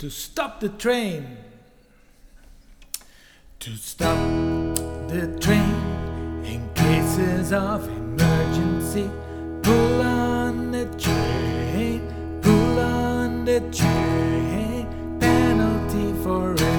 to stop the train. To stop the train in cases of emergency. Pull on the chain, pull on the chain. Penalty for